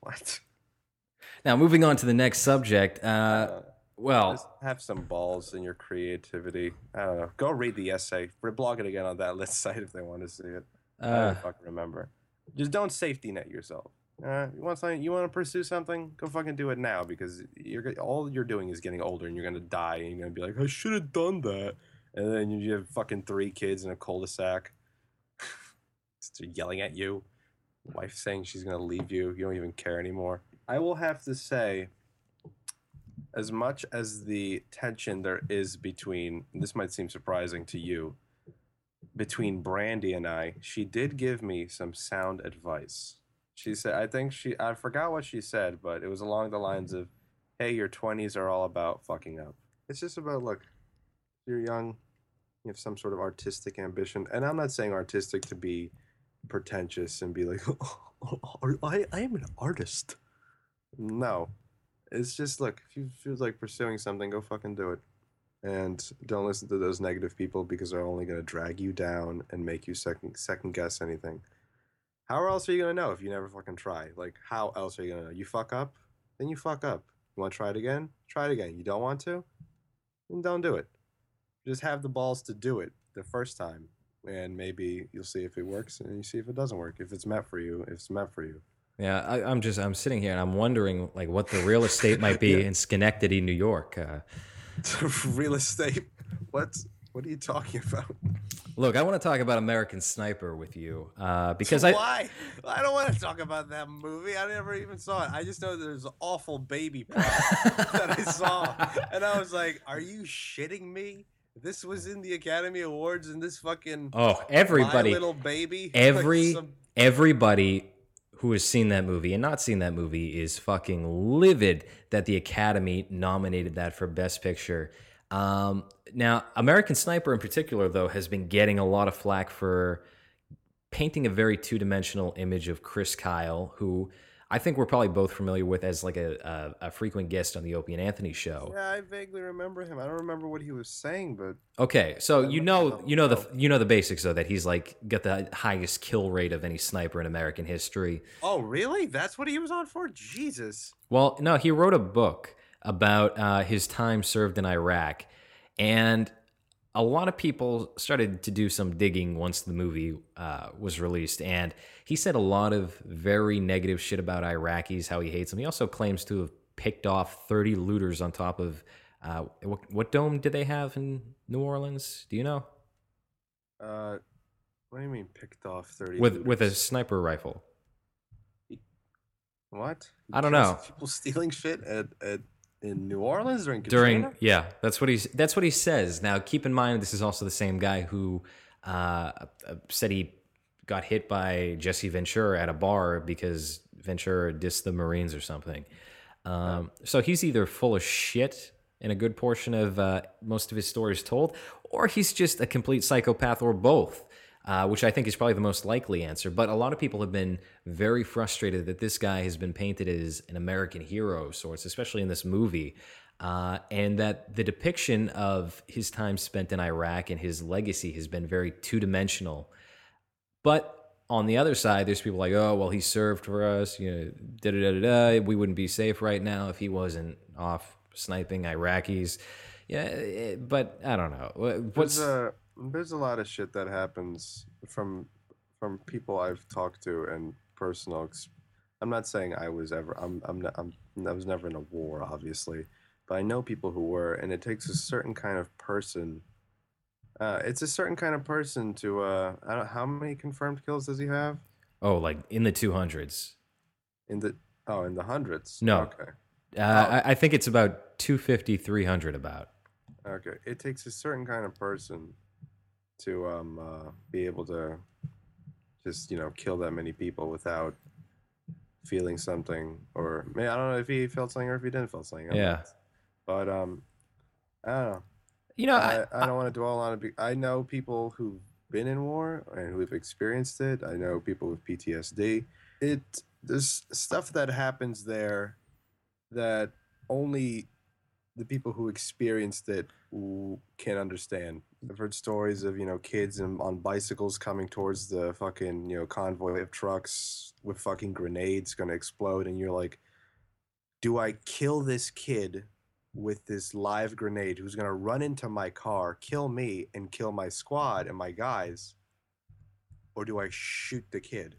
B: What?
A: Now, moving on to the next subject. Well,
B: Just have some balls in your creativity. I don't know. Go read the essay. Reblog it again on that list site if they want to see it. I don't fucking remember. Just don't safety net yourself. You want something? You want to pursue something? Go fucking do it now, because all you're doing is getting older, and you're gonna die, and you're gonna be like, I should have done that, and then you have fucking 3 kids in a cul-de-sac. They're yelling at you. Wife saying she's gonna leave you. You don't even care anymore. I will have to say, as much as the tension there is between, and this might seem surprising to you, between Brandy and I, she did give me some sound advice. She said, I forgot what she said, but it was along the lines of, hey, your 20s are all about fucking up. It's just about, look, you're young, you have some sort of artistic ambition, and I'm not saying artistic to be pretentious and be like, I am an artist. No. It's just, look, if you feel like pursuing something, go fucking do it. And don't listen to those negative people, because they're only going to drag you down and make you second guess anything. How else are you going to know if you never fucking try? Like, how else are you going to know? You fuck up? Then you fuck up. You want to try it again? Try it again. You don't want to? Then don't do it. Just have the balls to do it the first time. And maybe you'll see if it works, and you see if it doesn't work. If it's meant for you, if it's meant for you.
A: yeah, I'm sitting here and I'm wondering like what the real estate might be in Schenectady, New York.
B: Real estate? What are you talking about?
A: Look, I want to talk about American Sniper with you because
B: Why? I don't want to talk about that movie. I never even saw it. I just know there's an awful baby plot that I saw, and I was like, "Are you shitting me? This was in the Academy Awards, and this fucking
A: everybody,
B: My Little Baby,
A: everybody who has seen that movie and not seen that movie is fucking livid that the Academy nominated that for Best Picture. Now, American Sniper in particular, though, has been getting a lot of flack for painting a very two-dimensional image of Chris Kyle, who I think we're probably both familiar with as like a frequent guest on the Opie and Anthony show.
B: Yeah, I vaguely remember him. I don't remember what he was saying, but
A: okay, so you know the basics though, that he's like got the highest kill rate of any sniper in American history.
B: Oh, really? That's what he was on for? Jesus.
A: Well, no, he wrote a book about his time served in Iraq, and a lot of people started to do some digging once the movie was released, and he said a lot of very negative shit about Iraqis, how he hates them. He also claims to have picked off 30 looters on top of what dome did they have in New Orleans? Do you know?
B: What do you mean picked off 30
A: with a sniper rifle?
B: What?
A: I don't know.
B: People stealing shit in New Orleans during
A: yeah, that's what he says. Now, keep in mind, this is also the same guy who said he got hit by Jesse Ventura at a bar because Ventura dissed the Marines or something. So he's either full of shit in a good portion of most of his stories told, or he's just a complete psychopath, or both. Which I think is probably the most likely answer. But a lot of people have been very frustrated that this guy has been painted as an American hero of sorts, especially in this movie, and that the depiction of his time spent in Iraq and his legacy has been very two-dimensional. But on the other side, there's people like, oh, well, he served for us, we wouldn't be safe right now if he wasn't off sniping Iraqis. Yeah, but I don't know.
B: There's a lot of shit that happens from people I've talked to and personal. I'm not saying I was ever. I was never in a war, obviously, but I know people who were, and it takes a certain kind of person. It's a certain kind of person to. I don't. How many confirmed kills does he have?
A: Oh, like in the 200s.
B: In the hundreds.
A: No.
B: Okay.
A: I think it's about 250, 300 about.
B: Okay, it takes a certain kind of person to be able to just kill that many people without feeling something, or I don't know if he felt something or if he didn't feel something. But I don't know. I don't want to dwell on it. I know people who've been in war and who've experienced it. I know people with PTSD. There's stuff that happens there that only the people who experienced it can understand. I've heard stories of, kids on bicycles coming towards the fucking, convoy of trucks with fucking grenades going to explode. And you're like, do I kill this kid with this live grenade who's going to run into my car, kill me, and kill my squad and my guys? Or do I shoot the kid?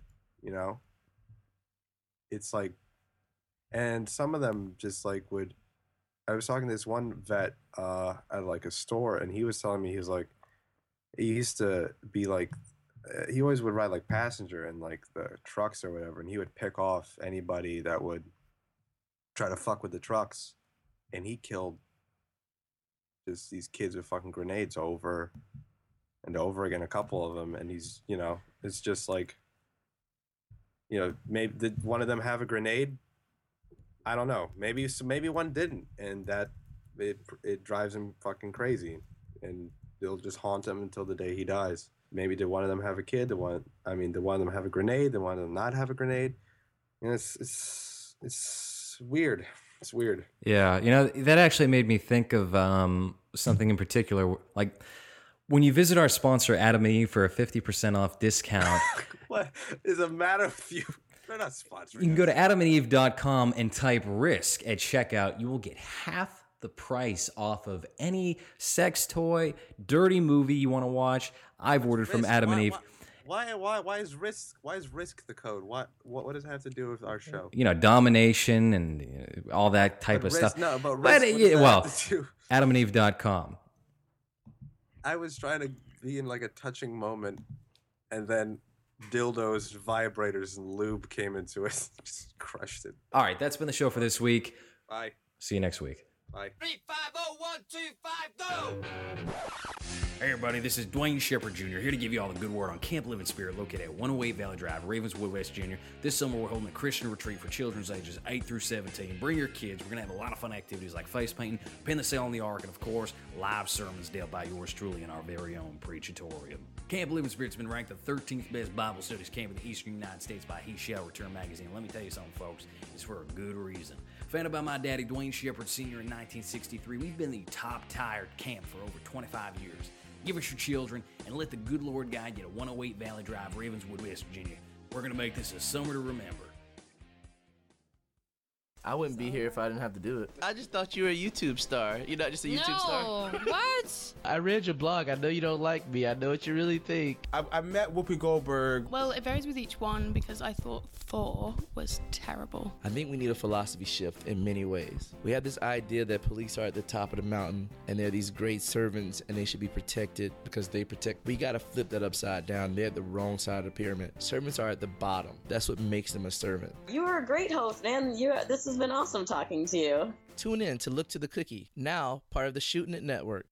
B: It's like, and some of them just like would. I was talking to this one vet at like a store, and he was telling me, he was like, he used to be like, he always would ride like passenger in like the trucks or whatever, and he would pick off anybody that would try to fuck with the trucks, and he killed just these kids with fucking grenades over and over again, a couple of them, and he's, it's just like, maybe did one of them have a grenade? I don't know. Maybe one didn't, and that it drives him fucking crazy, and it'll just haunt him until the day he dies. Maybe did one of them have a kid? Did one of them have a grenade? Did one of them not have a grenade? It's weird. It's weird.
A: Yeah, that actually made me think of something in particular. Like when you visit our sponsor Adam and Eve for a 50% off discount.
B: What is a matter of you? They're not sponsoring.
A: You can go to adamandeve.com and type RISK at checkout. You will get half the price off of any sex toy, dirty movie you want to watch. I've ordered from Adam and Eve.
B: Why is risk the code? What does it have to do with our show?
A: Domination and all that type of stuff.
B: No, but risk.
A: adamandeve.com.
B: I was trying to be in like a touching moment, and then dildos, vibrators, and lube came into it. Just crushed it.
A: All right, that's been the show for this week.
B: Bye.
A: See you next week.
B: Bye.
C: 3, 5, 0, 1, 2, 5, go!
A: Hey everybody, this is Dwayne Shepard Jr. here to give you all the good word on Camp Living Spirit located at 108 Valley Drive, Ravenswood, West Virginia. This summer we're holding a Christian retreat for children's ages 8 through 17. Bring your kids. We're going to have a lot of fun activities like face painting, pin the sail on the ark, and of course, live sermons dealt by yours truly in our very own Preachatorium. Camp Living Spirit's been ranked the 13th best Bible studies camp in the Eastern United States by He Shall Return magazine. Let me tell you something, folks. It's for a good reason. Founded by my daddy, Dwayne Shepard Sr. in 1963, we've been the top-tired camp for over 25 years. Give us your children and let the good Lord guide you to 108 Valley Drive, Ravenswood, West Virginia. We're going to make this a summer to remember.
D: I wouldn't be here if I didn't have to do it.
E: I just thought you were a YouTube star. You're not just a YouTube star?
F: No, what?
E: I read your blog. I know you don't like me. I know what you really think.
G: I met Whoopi Goldberg.
F: Well, it varies with each one because I thought Thor was terrible.
E: I think we need a philosophy shift in many ways. We have this idea that police are at the top of the mountain and they're these great servants and they should be protected because they protect. We got to flip that upside down. They're at the wrong side of the pyramid. Servants are at the bottom. That's what makes them a servant.
H: You were a great host, man. This has been awesome talking to you.
E: Tune in to Look to the Cookie, now part of the Shooting It Network.